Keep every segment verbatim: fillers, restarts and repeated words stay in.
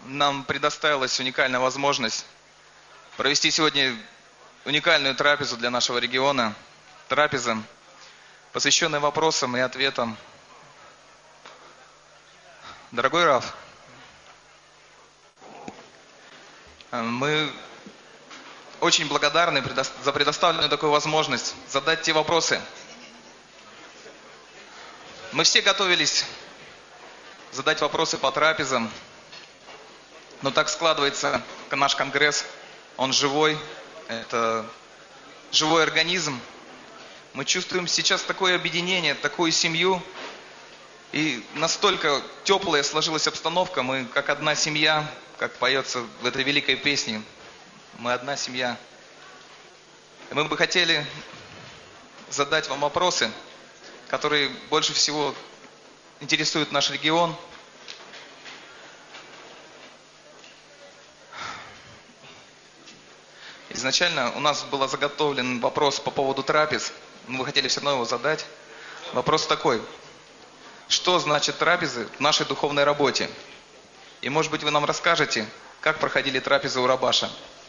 нам предоставилась уникальная возможность провести сегодня уникальную трапезу для нашего региона. Трапеза, посвященная вопросам и ответам. Дорогой Рав, мы очень благодарны за предоставленную такую возможность задать те вопросы. Мы все готовились задать вопросы по трапезам, но так складывается наш конгресс, он живой, это живой организм. Мы чувствуем сейчас такое объединение, такую семью, и настолько теплая сложилась обстановка, мы как одна семья, как поется в этой великой песне, мы одна семья. И мы бы хотели задать вам вопросы, которые больше всего интересуют наш регион. Изначально у нас был заготовлен вопрос по поводу трапез, но мы хотели все равно его задать. Вопрос такой: что значит трапезы в нашей духовной работе? И может быть вы нам расскажете, как проходили трапезы у Рабаша?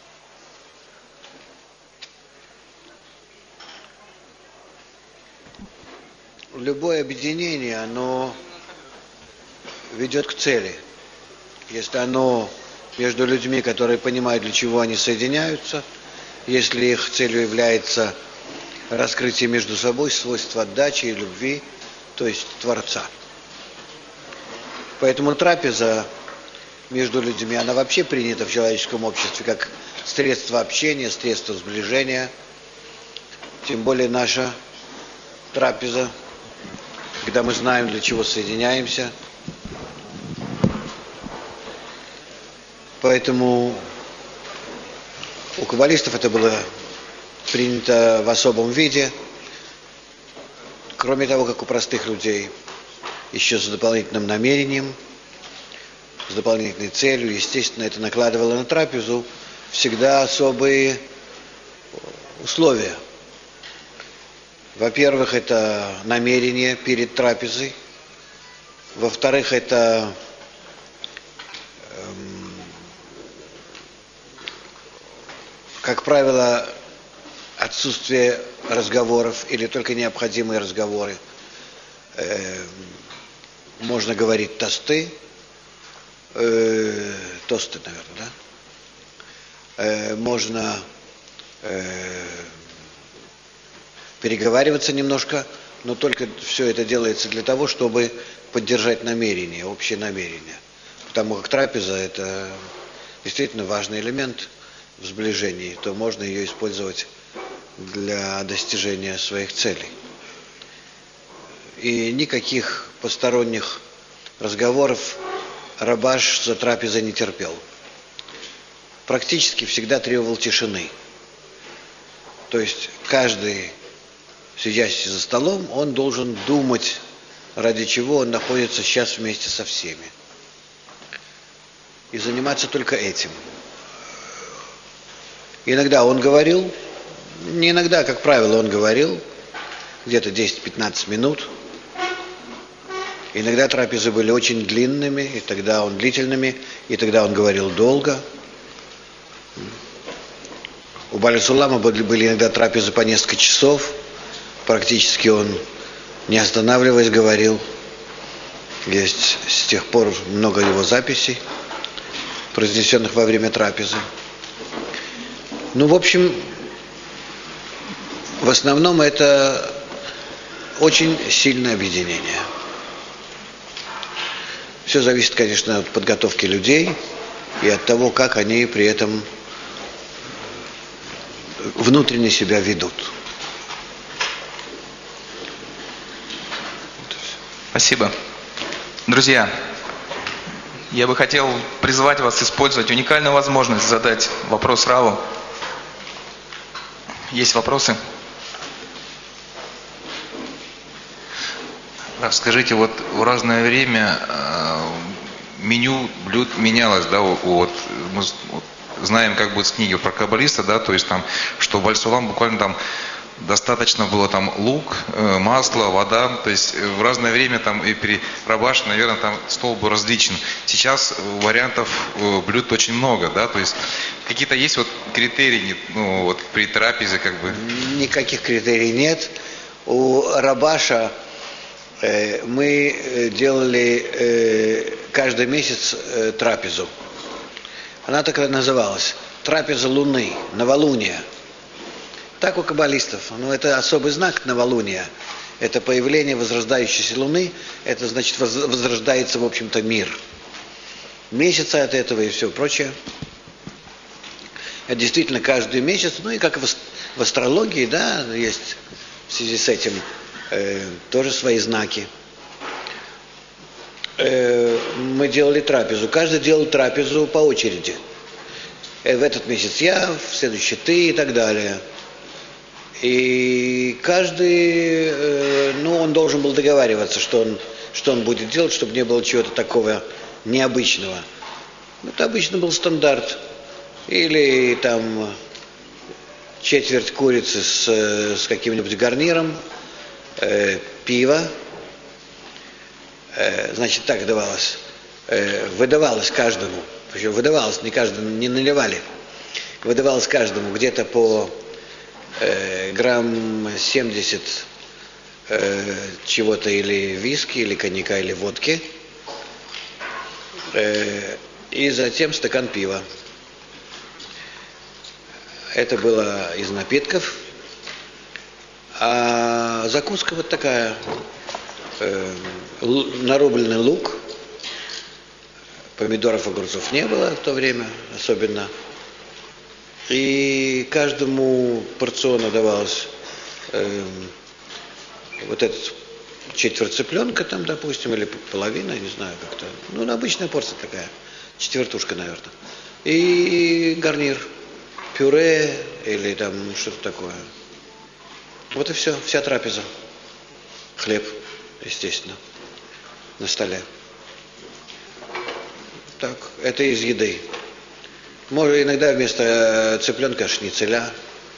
Любое объединение, оно ведет к цели. Если оно между людьми, которые понимают, для чего они соединяются, если их целью является раскрытие между собой свойств отдачи и любви, то есть Творца. Поэтому трапеза между людьми, она вообще принята в человеческом обществе как средство общения, средство сближения. Тем более наша трапеза, когда мы знаем, для чего соединяемся. Поэтому у каббалистов это было принято в особом виде. Кроме того, как у простых людей, еще с дополнительным намерением, с дополнительной целью. Естественно, это накладывало на трапезу всегда особые условия. Во-первых, это намерение перед трапезой. Во-вторых, это эм, как правило, отсутствие разговоров или только необходимые разговоры. Эм, можно говорить тосты, э, тосты, наверное, да? Э, можно э, переговариваться немножко, но только все это делается для того, чтобы поддержать намерение, общее намерение. Потому как трапеза – это действительно важный элемент в сближении, то можно ее использовать для достижения своих целей. И никаких посторонних разговоров Рабаш за трапезой не терпел. Практически всегда требовал тишины. То есть каждый, сидящий за столом, он должен думать, ради чего он находится сейчас вместе со всеми. И заниматься только этим. Иногда он говорил, не иногда, как правило, он говорил, где-то десять-пятнадцать минут. Иногда трапезы были очень длинными, и тогда он длительными, и тогда он говорил долго. У Бааля Сулама были иногда трапезы по несколько часов. Практически он, не останавливаясь, говорил. Есть с тех пор много его записей, произнесенных во время трапезы. Ну, в общем, в основном это очень сильное объединение. Все зависит, конечно, от подготовки людей и от того, как они при этом внутренне себя ведут. Спасибо. Друзья, я бы хотел призвать вас использовать уникальную возможность задать вопрос Раву. Есть вопросы? Скажите, вот в разное время э, меню блюд менялось, да, вот мы вот знаем, как будет с книги про каббалиста, да, то есть там, что Бааль Сулам буквально там достаточно было там лук, масло, вода, то есть в разное время там и при рабаше, наверное, там стол был различен. Сейчас вариантов блюд очень много, да, то есть какие-то есть вот критерии, ну, вот при трапезе как бы? Никаких критерий нет. У рабаша э, мы делали э, каждый месяц э, трапезу. Она так и называлась. Трапеза Луны, новолуние. Так у каббалистов. Ну, это особый знак новолуния. Это появление возрождающейся Луны. Это значит, возрождается, в общем-то, мир. Месяца от этого и все прочее. Это действительно каждый месяц. Ну и как в астрологии, да, есть в связи с этим э, тоже свои знаки. Э, мы делали трапезу. Каждый делал трапезу по очереди. Э, в этот месяц я, в следующий ты и так далее. И каждый, э, ну, он должен был договариваться, что он, что он будет делать, чтобы не было чего-то такого необычного. Это обычно был стандарт. Или там четверть курицы с, с каким-нибудь гарниром, э, пиво. Э, значит, так давалось. Э, выдавалось каждому. Причем выдавалось, не каждому, не наливали. Выдавалось каждому где-то по э, грамм семьдесят э, чего-то, или виски, или коньяка, или водки. Э, и затем стакан пива. Это было из напитков. А закуска вот такая. Э, нарубленный лук. Помидоров, огурцов не было в то время особенно. И каждому порционно давалось э, вот этот четверть цыпленка там, допустим, или половина, я не знаю как-то. Ну, обычная порция такая. Четвертушка, наверное. И гарнир. Пюре или там что-то такое. Вот и все, вся трапеза. Хлеб, естественно, на столе. Так, это из еды. Может, иногда вместо цыпленка шницеля.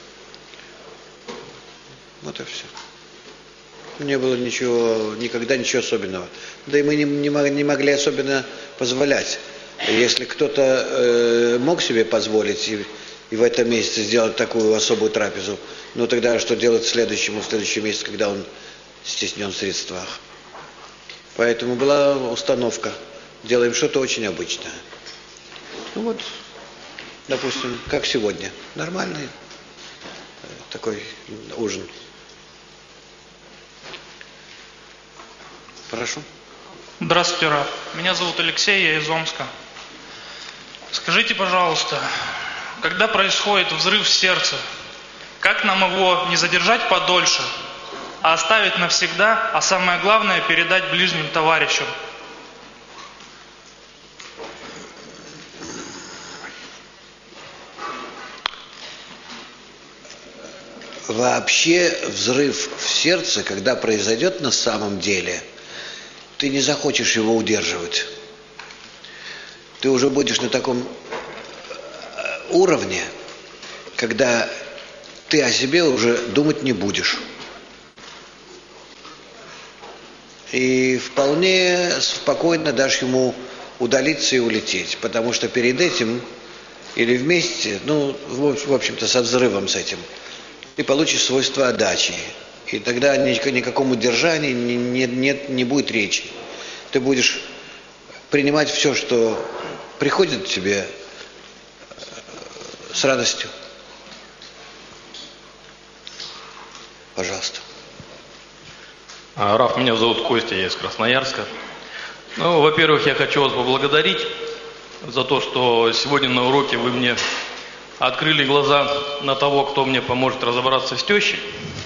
Вот и все. Не было ничего, никогда ничего особенного. Да и мы не, не, не могли особенно позволять. Если кто-то э, мог себе позволить и и в этом месяце сделать такую особую трапезу, ну тогда что делать следующему, в следующем месяце, когда он стеснен в средствах? Поэтому была установка. Делаем что-то очень обычное. Ну вот, допустим, как сегодня. Нормальный такой ужин. Прошу. Здравствуйте, Раф. Меня зовут Алексей, я из Омска. Скажите, пожалуйста, когда происходит взрыв в сердце, как нам его не задержать подольше, а оставить навсегда, а самое главное, передать ближним товарищам? Вообще взрыв в сердце, когда произойдет на самом деле, ты не захочешь его удерживать. Ты уже будешь на таком уровне, когда ты о себе уже думать не будешь. И вполне спокойно дашь ему удалиться и улететь, потому что перед этим или вместе, ну, в общем-то, со взрывом с этим, ты получишь свойства отдачи. И тогда ни о никаком удержании не, не, не, не будет речи. Ты будешь принимать все, что приходит к тебе, с радостью. Пожалуйста. Раф, меня зовут Костя, я из Красноярска. Ну, во-первых, я хочу вас поблагодарить за то, что сегодня на уроке вы мне открыли глаза на того, кто мне поможет разобраться с тещей.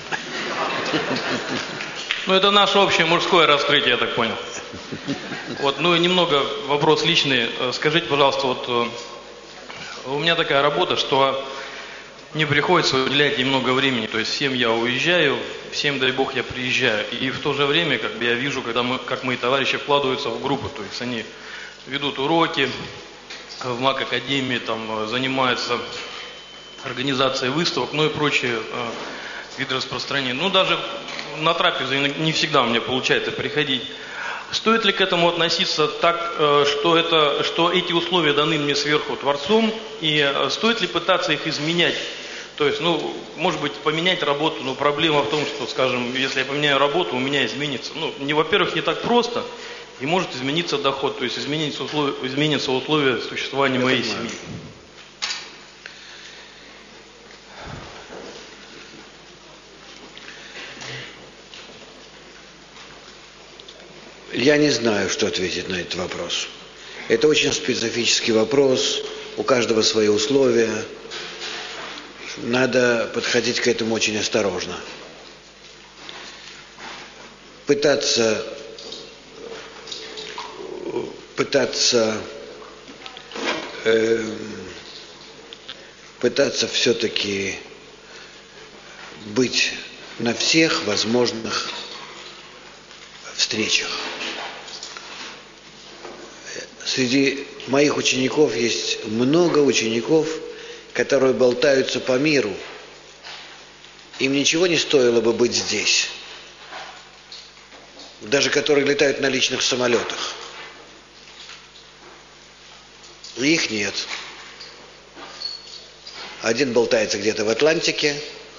Ну, это наше общее мужское раскрытие, я так понял. Вот, ну и немного вопрос личный. Скажите, пожалуйста, вот у меня такая работа, что мне приходится уделять немного времени. То есть всем я уезжаю, всем, дай бог, я приезжаю. И в то же время, как бы я вижу, когда мы, как мои товарищи вкладываются в группы. То есть они ведут уроки в МАК-академии, там занимаются организацией выставок, ну и прочие вид распространения. Ну, даже на трапезу не всегда у меня получается приходить. Стоит ли к этому относиться так, что, это, что эти условия даны мне сверху Творцом, и стоит ли пытаться их изменять? То есть, ну, может быть, поменять работу, но проблема в том, что, скажем, если я поменяю работу, у меня изменится. Ну, не, во-первых, не так просто, и может измениться доход, то есть изменится условия, изменится условия существования я моей понимаю. семьи. Я не знаю, что ответить на этот вопрос. Это очень специфический вопрос, у каждого свои условия. Надо подходить к этому очень осторожно. Пытаться, пытаться, э, пытаться все-таки быть на всех возможных встречах. Среди моих учеников есть много учеников, которые болтаются по миру. Им ничего не стоило бы быть здесь. Даже которые летают на личных самолетах. И их нет. Один болтается где-то в Атлантике,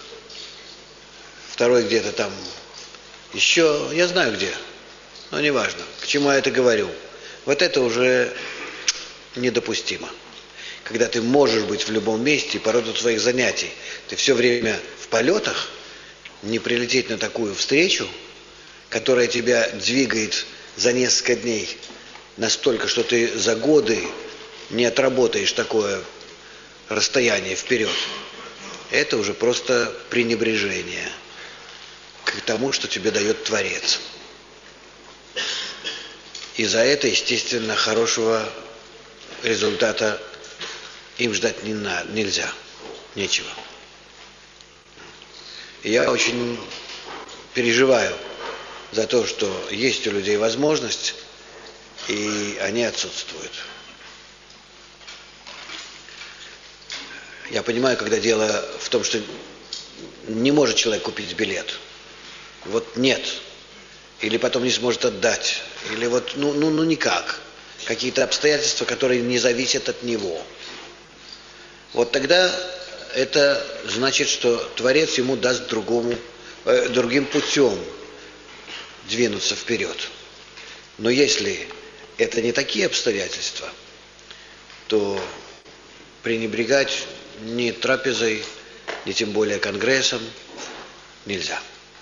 второй где-то там еще, я знаю где, но неважно, к чему я это говорю. Вот это уже недопустимо. Когда ты можешь быть в любом месте, по роду своих занятий, ты все время в полетах, не прилететь на такую встречу, которая тебя двигает за несколько дней настолько, что ты за годы не отработаешь такое расстояние вперед. Это уже просто пренебрежение к тому, что тебе дает Творец. И за это, естественно, хорошего результата им ждать не на, нельзя. Нечего. И я очень переживаю за то, что есть у людей возможность, и они отсутствуют. Я понимаю, когда дело в том, что не может человек купить билет. Вот нет. Или потом не сможет отдать. Или вот, ну, ну, ну никак. Какие-то обстоятельства, которые не зависят от него. Вот тогда это значит, что Творец ему даст другому, э, другим путем двинуться вперед. Но если это не такие обстоятельства, то пренебрегать ни трапезой, ни тем более конгрессом нельзя.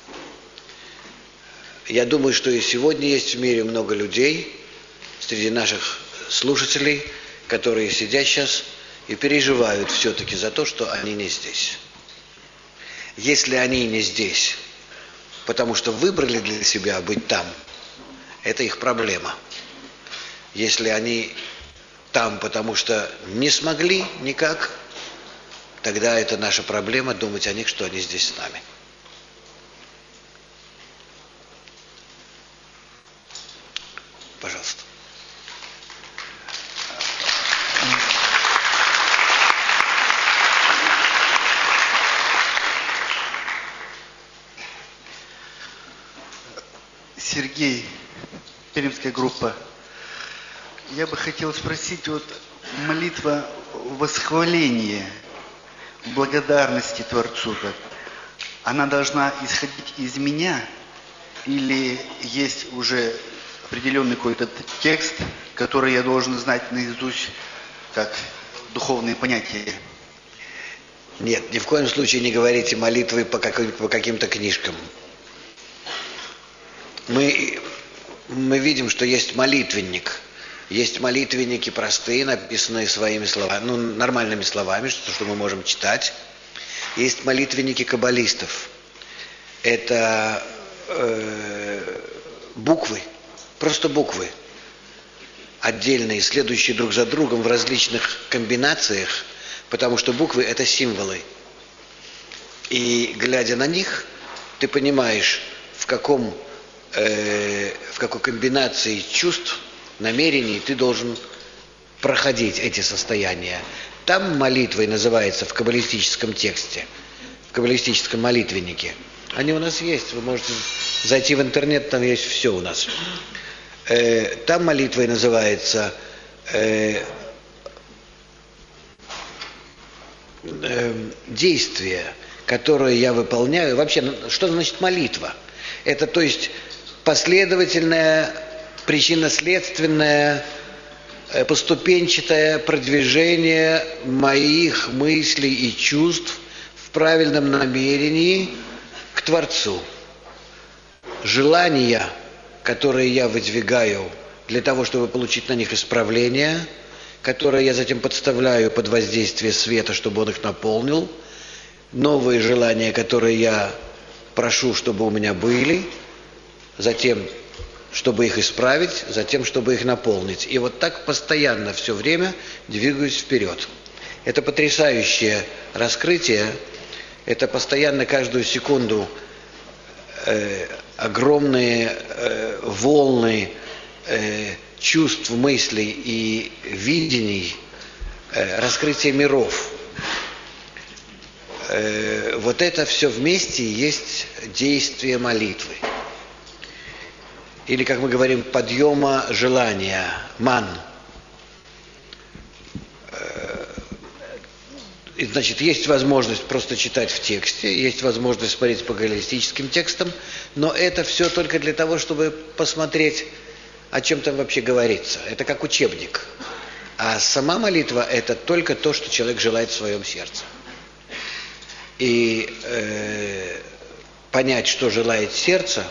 Я думаю, что и сегодня есть в мире много людей, среди наших слушателей, которые сидят сейчас и переживают все-таки за то, что они не здесь. Если они не здесь, потому что выбрали для себя быть там, это их проблема. Если они там, потому что не смогли никак, тогда это наша проблема думать о них, что они здесь с нами. Пожалуйста. Сергей, пермская группа. Я бы хотел спросить, вот молитва восхваления, благодарности Творцу, она должна исходить из меня или есть уже определенный какой-то текст, который я должен знать наизусть, как духовные понятия? Нет, ни в коем случае не говорите молитвы по, каким- по каким-то книжкам. Мы, мы видим, что есть молитвенник. Есть молитвенники простые, написанные своими словами, ну, нормальными словами, что, что мы можем читать. Есть молитвенники каббалистов. Это э, буквы, просто буквы, отдельные, следующие друг за другом в различных комбинациях, потому что буквы – это символы. И глядя на них, ты понимаешь, в каком, э, в какой комбинации чувств, намерений ты должен проходить эти состояния. Там молитвой называется в каббалистическом тексте в каббалистическом молитвеннике. Они у нас есть, вы можете зайти в интернет, там есть все у нас. Э, там молитвой называется э, э, действие, которое я выполняю. Вообще, что значит молитва? Это, то есть, последовательное, причинно-следственное, поступенчатое продвижение моих мыслей и чувств в правильном намерении к Творцу. Желания, которые я выдвигаю для того, чтобы получить на них исправление, которые я затем подставляю под воздействие света, чтобы он их наполнил, новые желания, которые я прошу, чтобы у меня были, затем чтобы их исправить, затем, чтобы их наполнить. И вот так постоянно все время двигаюсь вперед. Это потрясающее раскрытие, это постоянно каждую секунду э, огромные э, волны э, чувств, мыслей и видений, э, раскрытие миров. Э, вот это все вместе есть действие молитвы. Или, как мы говорим, подъема желания, ман. И, значит, есть возможность просто читать в тексте, есть возможность смотреть по каббалистическим текстам, но это все только для того, чтобы посмотреть, о чем там вообще говорится. Это как учебник. А сама молитва – это только то, что человек желает в своем сердце. И э, понять, что желает сердце,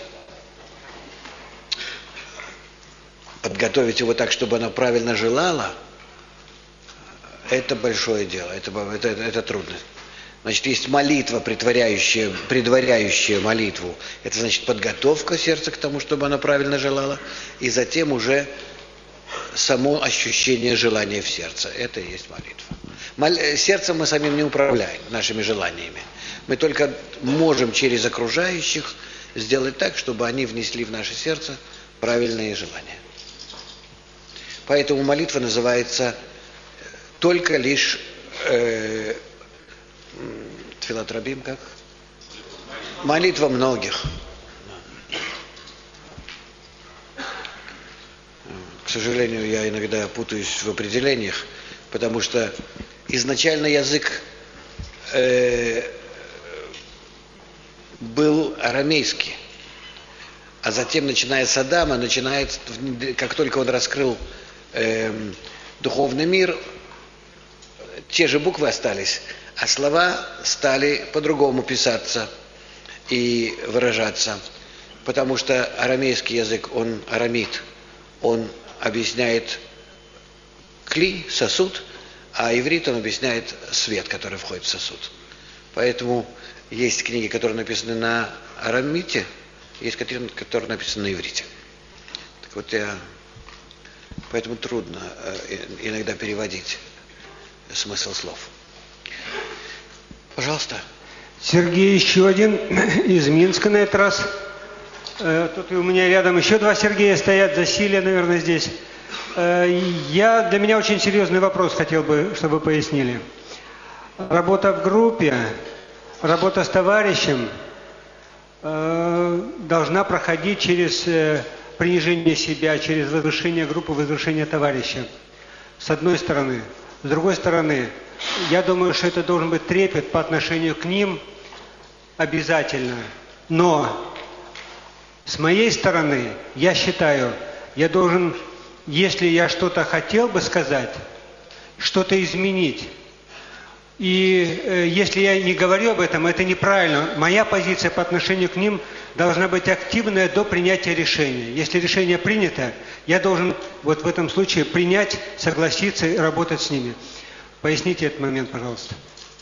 подготовить его так, чтобы оно правильно желало, это большое дело, это, это, это трудно. Значит, есть молитва, предваряющая, предваряющая молитву. Это значит подготовка сердца к тому, чтобы оно правильно желало, и затем уже само ощущение желания в сердце. Это и есть молитва. Мол... Сердцем мы самим не управляем, нашими желаниями. Мы только можем через окружающих сделать так, чтобы они внесли в наше сердце правильные желания. Поэтому молитва называется только лишь э, тфилат рабим, как? Молитва многих. К сожалению, я иногда путаюсь в определениях, потому что изначально язык э, был арамейский, а затем, начиная с Адама, начинает, как только он раскрыл э, духовный мир, те же буквы остались, а слова стали по-другому писаться и выражаться, потому что арамейский язык, он арамит, он объясняет кли, сосуд, а иврит он объясняет свет, который входит в сосуд. Поэтому есть книги, которые написаны на арамите, есть книги, которые написаны на иврите. Так вот я... Поэтому трудно э, иногда переводить смысл слов. Пожалуйста. Сергей, еще один из Минска на этот раз. Э, тут у меня рядом еще два Сергея стоят, засилие, наверное, здесь. Э, я, для меня очень серьезный вопрос хотел бы, чтобы вы пояснили. Работа в группе, работа с товарищем э, должна проходить через э, принижение себя, через возвышение группы, возвышение товарища. С одной стороны. С другой стороны, я думаю, что это должен быть трепет по отношению к ним обязательно. Но с моей стороны, я считаю, я должен, если я что-то хотел бы сказать, что-то изменить. И э, если я не говорю об этом, это неправильно. Моя позиция по отношению к ним должна быть активная до принятия решения. Если решение принято, я должен вот в этом случае принять, согласиться и работать с ними. Поясните этот момент, пожалуйста.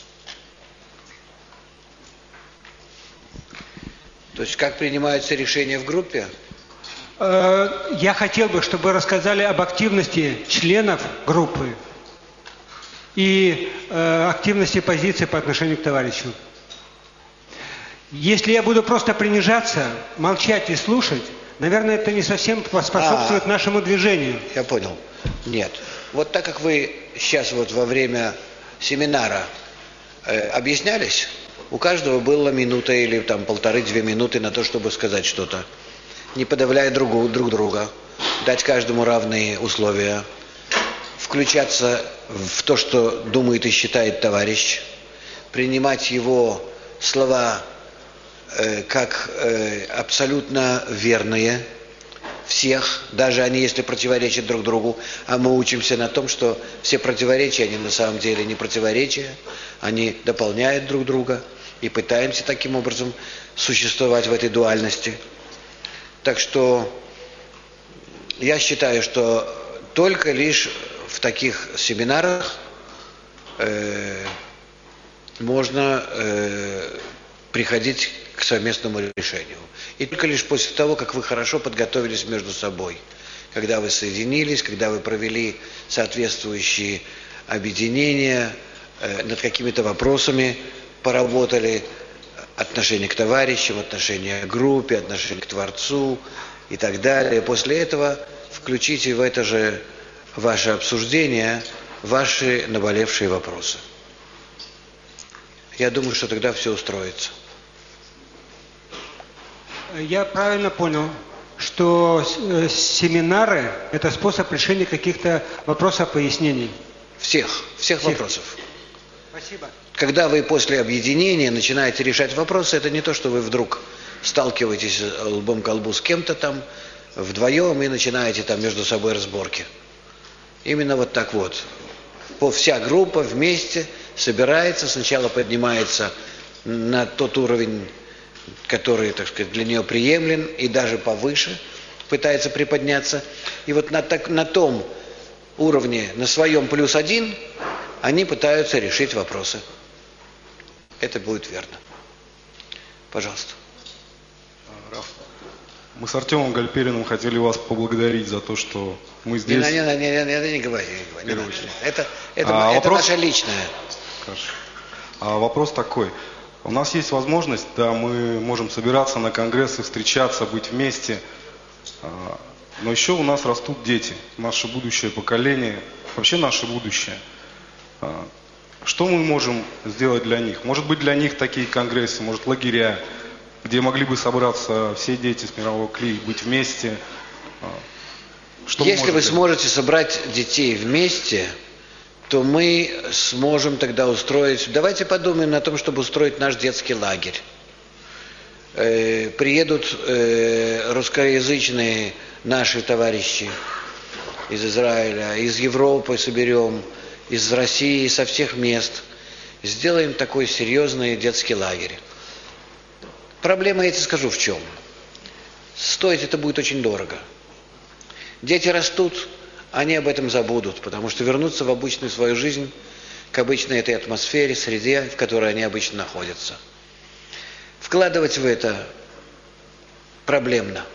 То есть как принимаются решения в группе? Э, я хотел бы, чтобы вы рассказали об активности членов группы и э, активности позиции по отношению к товарищу. Если я буду просто принижаться, молчать и слушать, наверное, это не совсем способствует а, нашему движению. Я понял. Нет. Вот так как вы сейчас вот во время семинара э, объяснялись, у каждого была минута или там полторы-две минуты на то, чтобы сказать что-то, не подавляя другу, друг друга, дать каждому равные условия, включаться в то, что думает и считает товарищ, принимать его слова э, как э, абсолютно верные, всех, даже они, если противоречат друг другу, а мы учимся на том, что все противоречия, они на самом деле не противоречия, они дополняют друг друга, и пытаемся таким образом существовать в этой дуальности. Так что я считаю, что только лишь в таких семинарах э, можно э, приходить к совместному решению. И только лишь после того, как вы хорошо подготовились между собой, когда вы соединились, когда вы провели соответствующие объединения, э, над какими-то вопросами поработали, отношение к товарищам, отношение к группе, отношение к Творцу и так далее. После этого включите в это же ваше обсуждение ваши наболевшие вопросы. Я думаю, что тогда все устроится. Я правильно понял, что семинары – это способ решения каких-то вопросов, пояснений? Всех, всех, всех вопросов. Спасибо. Когда вы после объединения начинаете решать вопросы, это не то, что вы вдруг сталкиваетесь лбом к лбу с кем-то там вдвоем и начинаете там между собой разборки. Именно вот так вот. Вся группа вместе собирается, сначала поднимается на тот уровень, который, так сказать, для нее приемлем, и даже повыше пытается приподняться. И вот на, так, на том уровне, на своем плюс один, они пытаются решить вопросы. Это будет верно. Пожалуйста. Раф, мы с Артемом Гальпериным хотели вас поблагодарить за то, что мы здесь. Не, не, не, не, не, не, не говори, не говори. Это, это, а это вопрос... наше личное. Хорошо. А вопрос такой. У нас есть возможность, да, мы можем собираться на конгрессы, встречаться, быть вместе. Но еще у нас растут дети, наше будущее поколение, вообще наше будущее. Что мы можем сделать для них? Может быть, для них такие конгрессы, может, лагеря, где могли бы собраться все дети с мирового КЛИ, быть вместе. Что Если вы сделать? сможете собрать детей вместе, то мы сможем тогда устроить... Давайте подумаем о том, чтобы устроить наш детский лагерь. Э, приедут э, русскоязычные наши товарищи из Израиля, из Европы соберем, из России, со всех мест. Сделаем такой серьезный детский лагерь. Проблема, я тебе скажу, в чем. Стоить это будет очень дорого. Дети растут, они об этом забудут, потому что вернутся в обычную свою жизнь, к обычной этой атмосфере, среде, в которой они обычно находятся. Вкладывать в это проблемно.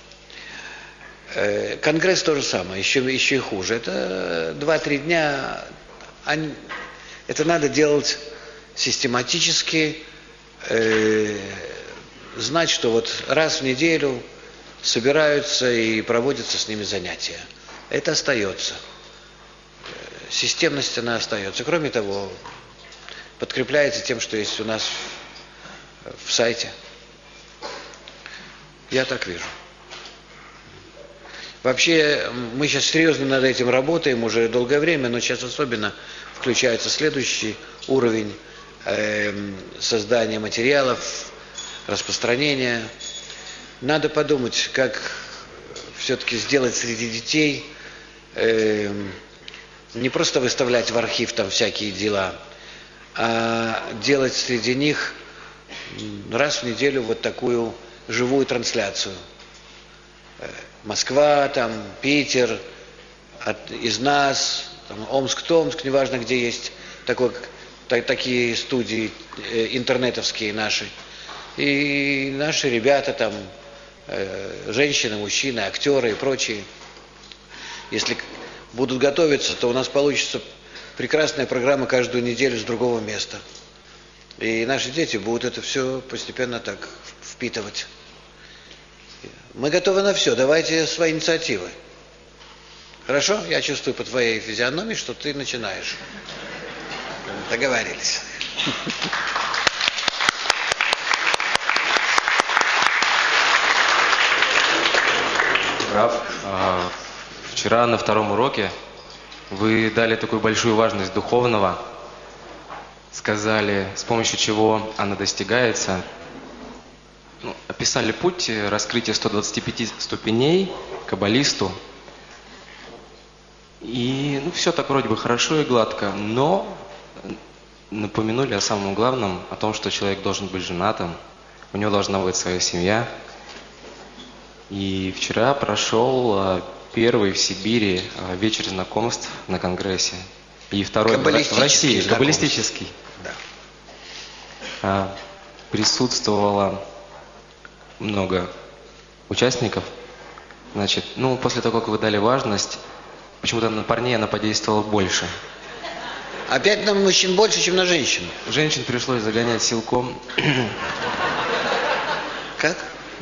Конгресс то же самое, еще, еще и хуже. Это два-три дня, они, это надо делать систематически, э, знать, что вот раз в неделю собираются и проводятся с ними занятия. Это остается. Системность она остается. Кроме того, подкрепляется тем, что есть у нас в сайте. Я так вижу. Вообще, мы сейчас серьезно над этим работаем уже долгое время, но сейчас особенно включается следующий уровень э, создания материалов, распространения. Надо подумать, как все-таки сделать среди детей, э, не просто выставлять в архив там всякие дела, а делать среди них раз в неделю вот такую живую трансляцию. Москва, там, Питер, от, из нас, там, Омск, Томск, неважно где есть такой, так, такие студии э, интернетовские наши. И наши ребята там, э, женщины, мужчины, актеры и прочие, если будут готовиться, то у нас получится прекрасная программа каждую неделю с другого места. И наши дети будут это все постепенно так впитывать. Мы готовы на все, давайте свои инициативы. Хорошо? Я чувствую по твоей физиономии, что ты начинаешь. Договорились. Раф, а, вчера на втором уроке вы дали такую большую важность духовного, сказали, с помощью чего она достигается. Ну, описали путь раскрытия ста двадцати пяти ступеней каббалисту. И ну, все так вроде бы хорошо и гладко, но напомянули о самом главном, о том, что человек должен быть женатым, у него должна быть своя семья. И вчера прошел первый в Сибири вечер знакомств на Конгрессе. И второй в России, каббалистический. Да. Присутствовало много участников. Значит, ну, после того, как вы дали важность, почему-то на парней она подействовала больше. Опять на мужчин больше, чем на женщин? Женщин пришлось загонять силком. Как?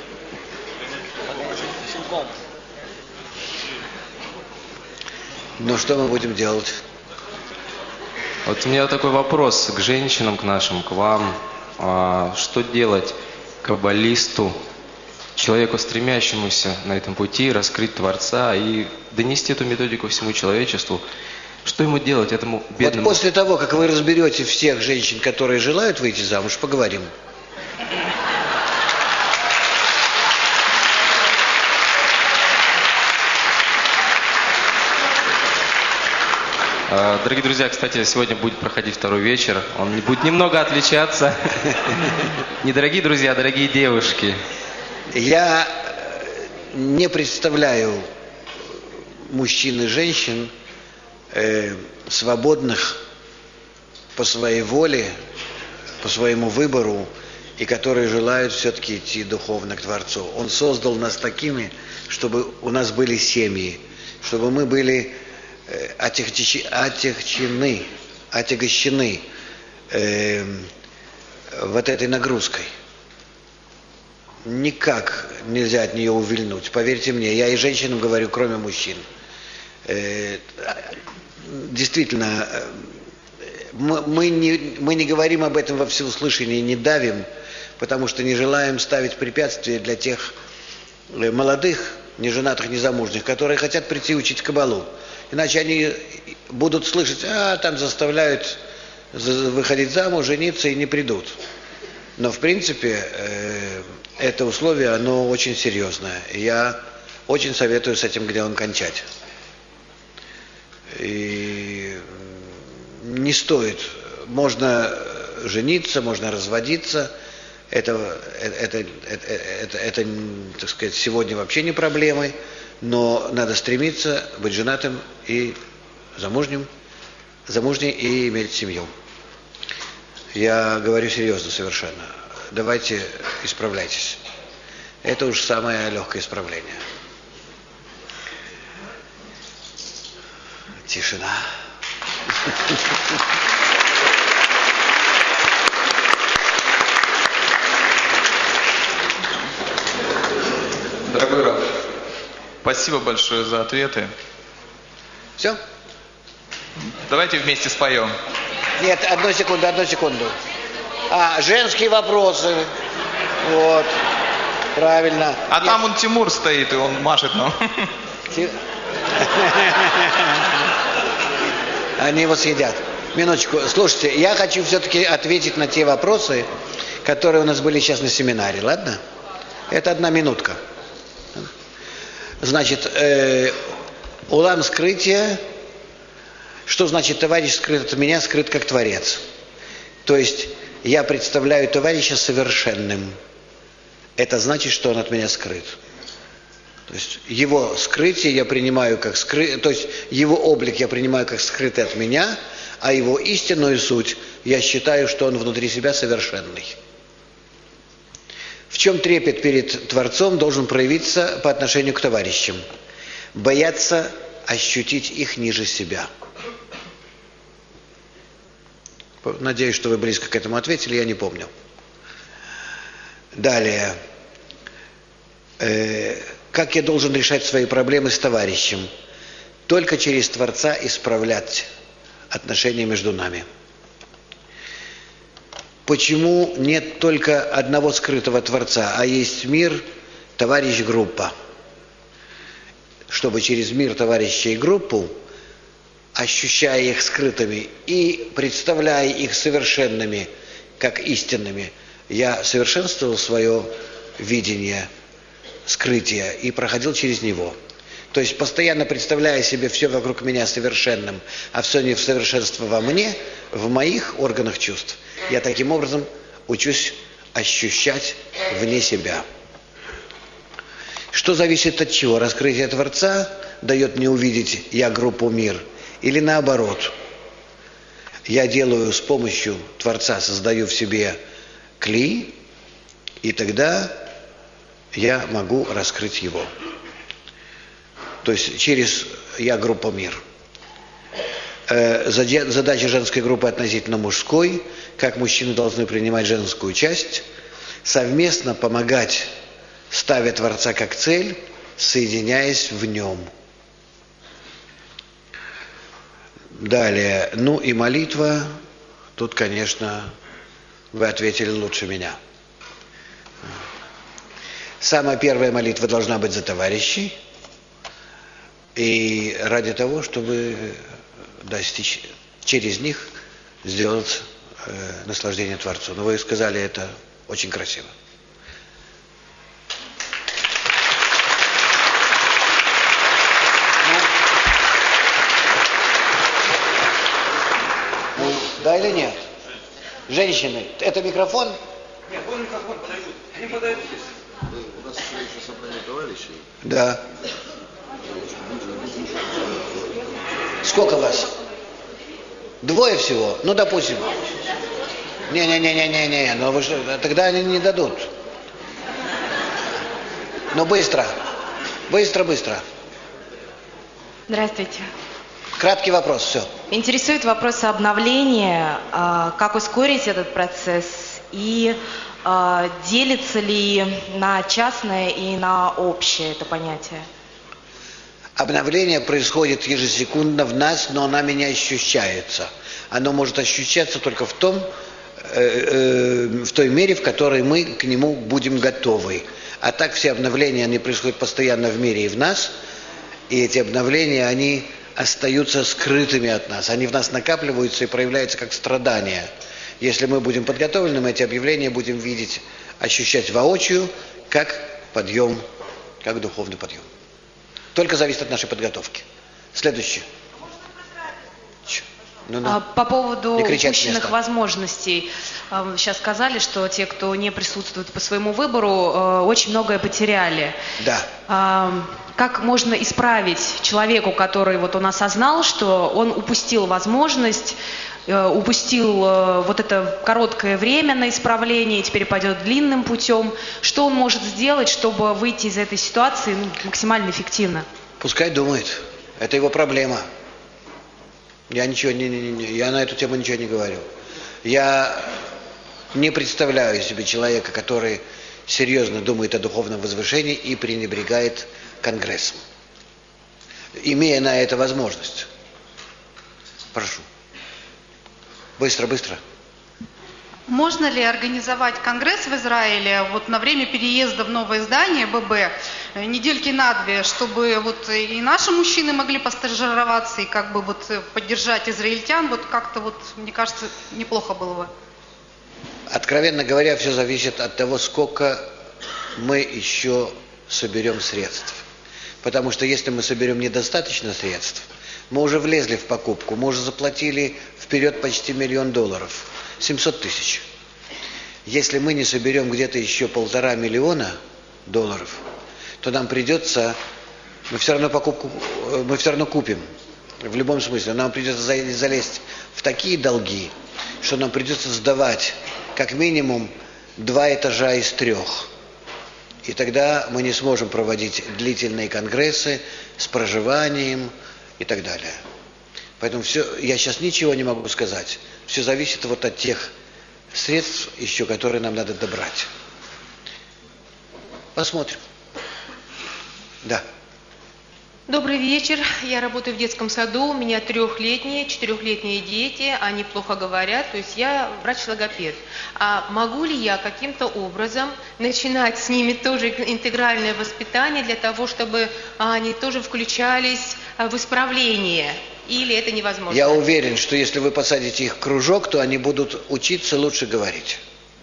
Ну, что мы будем делать? Вот у меня такой вопрос к женщинам, к нашим, к вам. А, что делать каббалисту, человеку, стремящемуся на этом пути раскрыть Творца и донести эту методику всему человечеству? Что ему делать, этому бедному? Вот после того, как вы разберете всех женщин, которые желают выйти замуж, поговорим. Дорогие друзья, кстати, сегодня будет проходить второй вечер. Он будет немного отличаться. Не дорогие друзья, а дорогие девушки. Я не представляю мужчин и женщин, э, свободных по своей воле, по своему выбору, и которые желают все-таки идти духовно к Творцу. Он создал нас такими, чтобы у нас были семьи, чтобы мы были отягчены, отягощены э, вот этой нагрузкой. Никак нельзя от нее увильнуть. Поверьте мне, я и женщинам говорю, кроме мужчин. Э, действительно, мы, мы, не, мы не говорим об этом во всеуслышание, не давим, потому что не желаем ставить препятствия для тех молодых, неженатых, незамужних, которые хотят прийти учить каббалу. Иначе они будут слышать, а там заставляют выходить замуж, жениться и не придут. Но в принципе э, это условие, оно очень серьезное. Я очень советую с этим делом кончать. И не стоит. Можно жениться, можно разводиться. Это, это, это, это, это, так сказать, сегодня вообще не проблемой. Но надо стремиться быть женатым и замужним, замужней и иметь семью. Я говорю серьезно совершенно. Давайте исправляйтесь. Это уж самое легкое исправление. Тишина. Дорогой Раф, спасибо большое за ответы. Все? Давайте вместе споем. Нет, одну секунду, одну секунду. А, женские вопросы. Вот. Правильно. А Нет. там он Тимур стоит, и он машет нам. Они его съедят. Минуточку. Слушайте, я хочу все-таки ответить на те вопросы, которые у нас были сейчас на семинаре, ладно? Это одна минутка. Значит, э, улам скрытия, что значит товарищ скрыт от меня, скрыт как Творец. То есть я представляю товарища совершенным. Это значит, что он от меня скрыт. То есть его скрытие я принимаю как скрыт, то есть его облик я принимаю как скрытый от меня, а его истинную суть я считаю, что он внутри себя совершенный. В чем трепет перед Творцом должен проявиться по отношению к товарищам? Бояться ощутить их ниже себя. Надеюсь, что вы близко к этому ответили, я не помню. Далее. Э, как я должен решать свои проблемы с товарищем? Только через Творца исправлять отношения между нами. Почему нет только одного скрытого Творца, а есть мир, товарищ, группа? чтобы через мир товарищей и группу, ощущая их скрытыми и представляя их совершенными, как истинными, я совершенствовал свое видение скрытия и проходил через него. То есть, постоянно представляя себе все вокруг меня совершенным, а все не в совершенство во мне, в моих органах чувств, я таким образом учусь ощущать вне себя. Что зависит от чего? Раскрытие Творца дает мне увидеть я группу мир, или наоборот? Я делаю с помощью Творца, создаю в себе кли, и тогда я могу раскрыть его. То есть через я группа мир. Задача женской группы относительно мужской, как мужчины должны принимать женскую часть, совместно помогать, ставя Творца как цель, соединяясь в нем. Далее, ну и молитва, тут, конечно, вы ответили лучше меня. Самая первая молитва должна быть за товарищей, и ради того, чтобы достичь, через них сделать э, наслаждение Творцу. Но вы сказали это очень красиво. Ну, ну, да или нет? Женщины, это микрофон? Нет, вон микрофон подойдут. Они подойдут. У нас еще собрание товарищей. Да. Сколько вас? Двое всего? Ну, допустим. Не-не-не-не-не-не, ну вы что, тогда они не дадут. Ну, быстро. Быстро-быстро. Здравствуйте. Краткий вопрос, все. Интересует вопрос обновления, а, как ускорить этот процесс и а, делится ли на частное и на общее это понятие? Обновление происходит ежесекундно в нас, но оно не ощущается. Оно может ощущаться только в том, э, э, в той мере, в которой мы к нему будем готовы. А так все обновления, они происходят постоянно в мире и в нас, и эти обновления, они остаются скрытыми от нас. Они в нас накапливаются и проявляются как страдания. Если мы будем подготовлены, мы эти объявления будем видеть, ощущать воочию, как подъем, как духовный подъем. Только зависит от нашей подготовки. Следующее. Ну, ну. По поводу упущенных места. возможностей. Вы сейчас сказали, что те, кто не присутствует по своему выбору, очень многое потеряли. Да. Как можно исправить человеку, который вот он осознал, что он упустил возможность, упустил вот это короткое время на исправление и теперь пойдет длинным путем. Что он может сделать, чтобы выйти из этой ситуации ну, максимально эффективно? Пускай думает. Это его проблема. Я ничего не, не, не, я на эту тему ничего не говорю. Я не представляю себе человека, который серьезно думает о духовном возвышении и пренебрегает Конгрессом, имея на это возможность. Прошу. Быстро, быстро. Можно ли организовать конгресс в Израиле вот на время переезда в новое здание ББ недельки на две, чтобы вот и наши мужчины могли постажироваться и как бы вот поддержать израильтян, вот как-то вот, мне кажется, неплохо было бы. Откровенно говоря, все зависит от того, сколько мы еще соберем средств. Потому что если мы соберем недостаточно средств, мы уже влезли в покупку, мы уже заплатили вперед почти миллион долларов, семьсот тысяч. Если мы не соберем где-то еще полтора миллиона долларов, то нам придется, мы все равно покупку, мы все равно купим, в любом смысле, нам придется залезть в такие долги, что нам придется сдавать как минимум два этажа из трех. И тогда мы не сможем проводить длительные конгрессы с проживанием и так далее. Поэтому все, я сейчас ничего не могу сказать. Все зависит вот от тех средств еще, которые нам надо добрать. Посмотрим. Да. Добрый вечер. Я работаю в детском саду. У меня трехлетние, четырехлетние дети. Они плохо говорят. То есть я врач-логопед. А могу ли я каким-то образом начинать с ними тоже интегральное воспитание для того, чтобы они тоже включались в исправление? Или это невозможно? Я уверен, что если вы посадите их в кружок, то они будут учиться лучше говорить.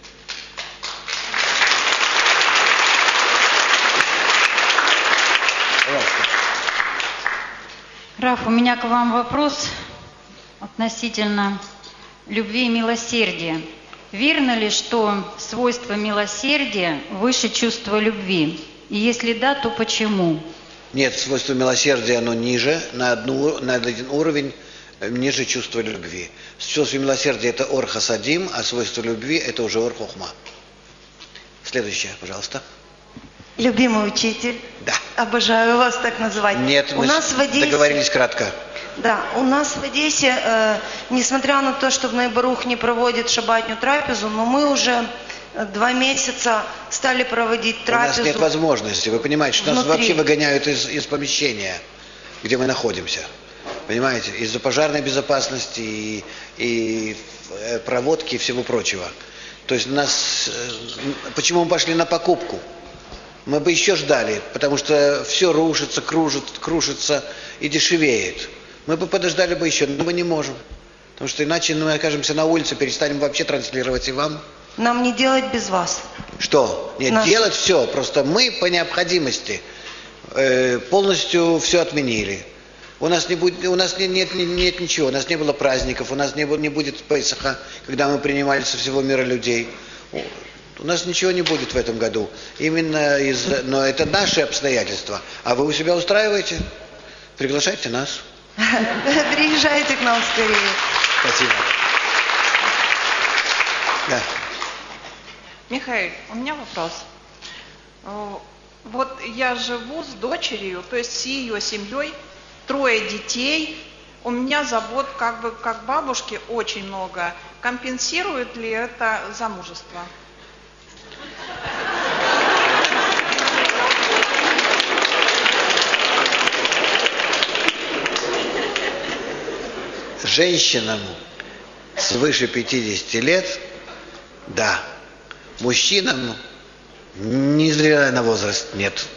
Раф, у меня к вам вопрос относительно любви и милосердия. Верно ли, что свойство милосердия выше чувства любви? И если да, то почему? Нет, свойство милосердия, оно ниже, на, одну, на один уровень ниже чувства любви. Свойство милосердия – это ор хасадим, а свойство любви – это уже ор хохма. Следующее, пожалуйста. Любимый учитель. Да. Обожаю вас так называть. Нет, у мы нас в Одессе... договорились кратко. Да, у нас в Одессе, э, несмотря на то, что в Найбарух не проводит шабатню трапезу, но мы уже два месяца стали проводить трапезу. У нас нет возможности. Вы понимаете, что внутри. Нас вообще выгоняют из, из помещения, где мы находимся. Понимаете? Из-за пожарной безопасности и, и проводки и всего прочего. То есть нас... Почему мы пошли на покупку? Мы бы еще ждали, потому что все рушится, кружит, крушится и дешевеет. Мы бы подождали бы еще, но мы не можем. Потому что иначе мы окажемся на улице, перестанем вообще транслировать и вам. Нам не делать без вас. Что? Нет, Наш... делать все. Просто мы по необходимости э, полностью все отменили. У нас, не будет, у нас нет, нет, нет ничего, у нас не было праздников, у нас не, было, не будет Песаха, когда мы принимали со всего мира людей. У нас ничего не будет в этом году. Именно из... Но это наши обстоятельства. А вы у себя устраиваете? Приглашайте нас. Приезжайте к нам скорее. Спасибо. Да. Михаил, у меня вопрос. Вот я живу с дочерью, то есть с ее семьей, трое детей. У меня забот как бы как бабушки очень много. Компенсирует ли это замужество? Женщинам свыше пятидесяти лет, да. Мужчинам, незря на возраст, нет.